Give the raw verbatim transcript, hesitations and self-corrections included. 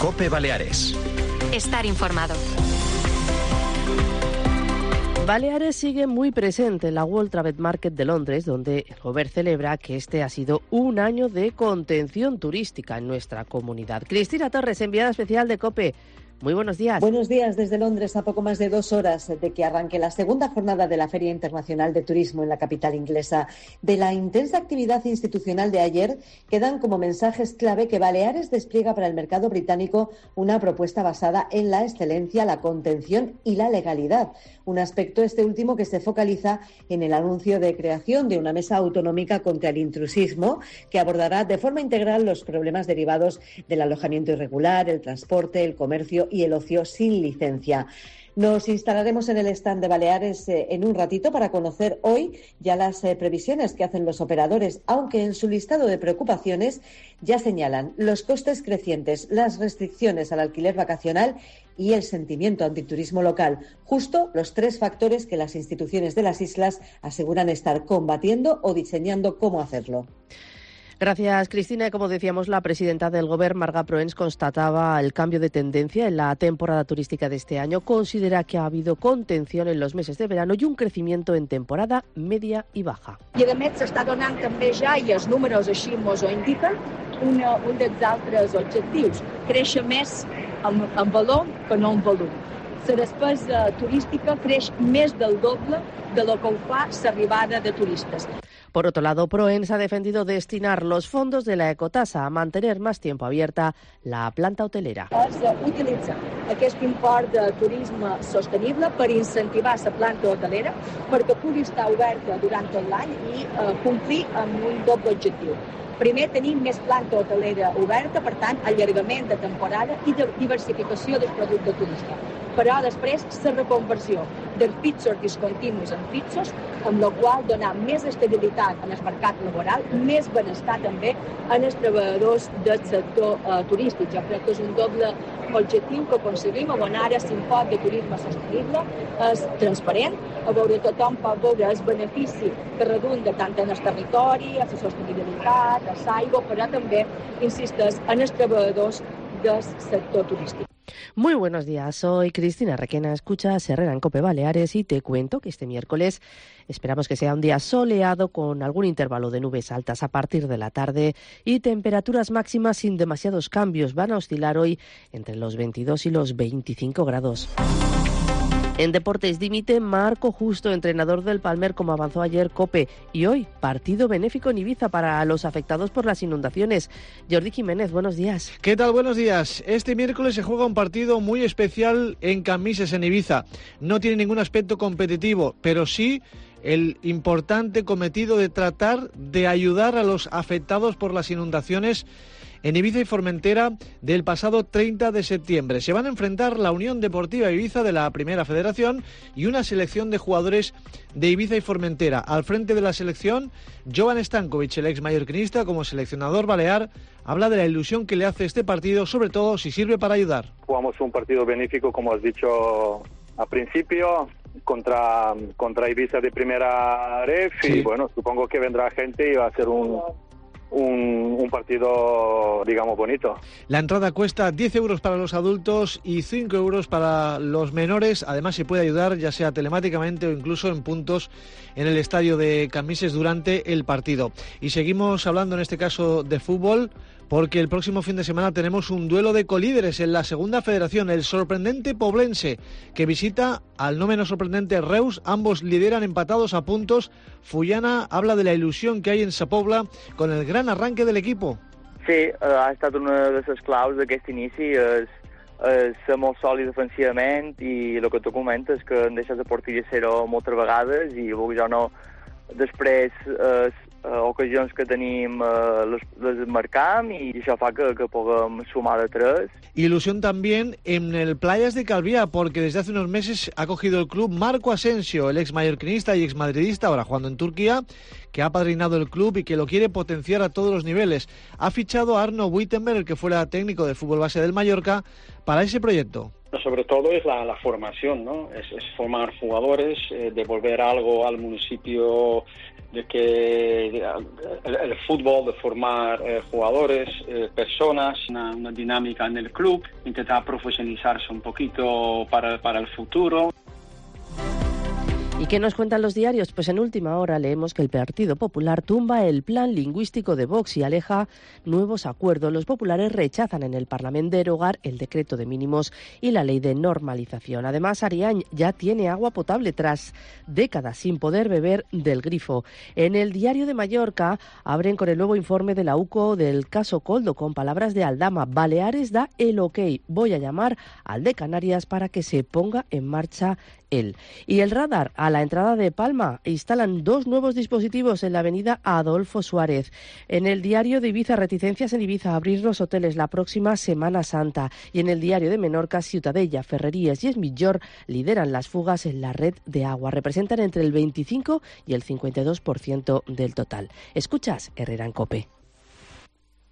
COPE Baleares. Estar informado. Baleares sigue muy presente en la World Trade Market de Londres, donde el Gobierno celebra que este ha sido un año de contención turística en nuestra comunidad. Cristina Torres, enviada especial de COPE. Muy buenos días. Buenos días desde Londres, a poco más de dos horas de que arranque la segunda jornada de la Feria Internacional de Turismo en la capital inglesa. De la intensa actividad institucional de ayer, quedan como mensajes clave que Baleares despliega para el mercado británico una propuesta basada en la excelencia, la contención y la legalidad. Un aspecto este último que se focaliza en el anuncio de creación de una mesa autonómica contra el intrusismo que abordará de forma integral los problemas derivados del alojamiento irregular, el transporte, el comercio y el ocio sin licencia. Nos instalaremos en el stand de Baleares eh, en un ratito para conocer hoy ya las eh, previsiones que hacen los operadores, aunque en su listado de preocupaciones ya señalan los costes crecientes, las restricciones al alquiler vacacional y el sentimiento antiturismo local, justo los tres factores que las instituciones de las islas aseguran estar combatiendo o diseñando cómo hacerlo. Gracias, Cristina. Como decíamos, la presidenta del Gobierno, Marga Proens, constataba el cambio de tendencia en la temporada turística de este año. Considera que ha habido contención en los meses de verano y un crecimiento en temporada media i baja. I a més s'està donant també ja, i els números així mos ho indiquen, una, un dels altres objectius, créixer més en, en valor que no en volum. La despesa turística creix més del doble de lo que ho fa l'arribada de turistes. Por otro lado, Proens ha defendido destinar los fondos de la ecotasa a mantener más tiempo abierta la planta hotelera. Es utilitza aquest import de turisme sostenible per incentivar la planta hotelera perquè pugui estar oberta durant tot l'any i eh, complir amb un doble objectiu. Primer, tenim més planta hotelera oberta, per tant, allargament de temporada i de diversificació del producte turístic. Però després, la reconversió dels fixos discontinus en fixos, amb la qual donar més estabilitat en el mercat laboral, més benestar també en els treballadors del sector eh, turístic. Jo crec que és un doble objectiu que aconseguim abonar a l'impost de turisme sostenible, és transparent, a veure tothom pot veure el benefici que redunda tant en el territori, a la sostenibilitat, a l'aigua, però també, insistes, en els treballadors del sector turístic. Muy buenos días, soy Cristina Requena, escuchas Herrera en COPE Baleares y te cuento que este miércoles esperamos que sea un día soleado con algún intervalo de nubes altas a partir de la tarde y temperaturas máximas sin demasiados cambios. Van a oscilar hoy entre los veintidós y los veinticinco grados. En deportes dimite Marco Justo, entrenador del Palmer, como avanzó ayer COPE. Y hoy, partido benéfico en Ibiza para los afectados por las inundaciones. Jordi Jiménez, buenos días. ¿Qué tal? Buenos días. Este miércoles se juega un partido muy especial en Camises, en Ibiza. No tiene ningún aspecto competitivo, pero sí el importante cometido de tratar de ayudar a los afectados por las inundaciones en Ibiza y Formentera del pasado treinta de septiembre. Se van a enfrentar la Unión Deportiva Ibiza de la Primera Federación y una selección de jugadores de Ibiza y Formentera. Al frente de la selección, Jovan Stankovic, el ex mallorquinista, como seleccionador balear, habla de la ilusión que le hace este partido, sobre todo si sirve para ayudar. Jugamos un partido benéfico, como has dicho al principio, contra, contra Ibiza de Primera Ref, sí. Y bueno, supongo que vendrá gente y va a ser un... Un, un partido, digamos, bonito. La entrada cuesta diez euros para los adultos y cinco euros para los menores. Además, se puede ayudar ya sea telemáticamente o incluso en puntos en el estadio de Camises durante el partido. Y seguimos hablando en este caso de fútbol, porque el próximo fin de semana tenemos un duelo de colíderes en la segunda federación, el sorprendente Poblense, que visita al no menos sorprendente Reus. Ambos lideran empatados a puntos. Fullana habla de la ilusión que hay en Sa Pobla con el gran arranque del equipo. Sí, ha estat una de les claus d'aquest inici, és, és ser molt sòlid defensivament i el que tu comentes, que han deixat de porteria zero moltes vegades i vulguis o no, després eh, ocasions que tenim eh, les, les marcam y això fa que, que puguem sumar de tres. Ilusión también en el Playas de Calviá, porque desde hace unos meses ha cogido el club Marco Asensio, el ex mallorquinista y ex madridista, ahora jugando en Turquía, que ha apadrinado el club y que lo quiere potenciar a todos los niveles. Ha fichado a Arno Wittenberg, el que fuera técnico de fútbol base del Mallorca, para ese proyecto. Sobre todo es la, la formación, ¿no? Es, es formar jugadores, eh, devolver algo al municipio, de que el, el fútbol, de formar eh, jugadores, eh, personas, una, una dinámica en el club, intentar profesionalizarse un poquito para, para el futuro. ¿Y qué nos cuentan los diarios? Pues en última hora leemos que el Partido Popular tumba el plan lingüístico de Vox y aleja nuevos acuerdos. Los populares rechazan en el Parlamento derogar el decreto de mínimos y la ley de normalización. Además, Ariany ya tiene agua potable tras décadas sin poder beber del grifo. En el Diario de Mallorca abren con el nuevo informe de la U C O del caso Koldo, con palabras de Aldama. Baleares da el ok. Voy a llamar al de Canarias para que se ponga en marcha él. Y el radar a la entrada de Palma instalan dos nuevos dispositivos en la avenida Adolfo Suárez. En el Diario de Ibiza, reticencias en Ibiza a abrir los hoteles la próxima Semana Santa. Y en el Diario de Menorca, Ciutadella, Ferrerías y Esmillor lideran las fugas en la red de agua. Representan entre el veinticinco y el cincuenta y dos por ciento del total. Escuchas Herrera en COPE.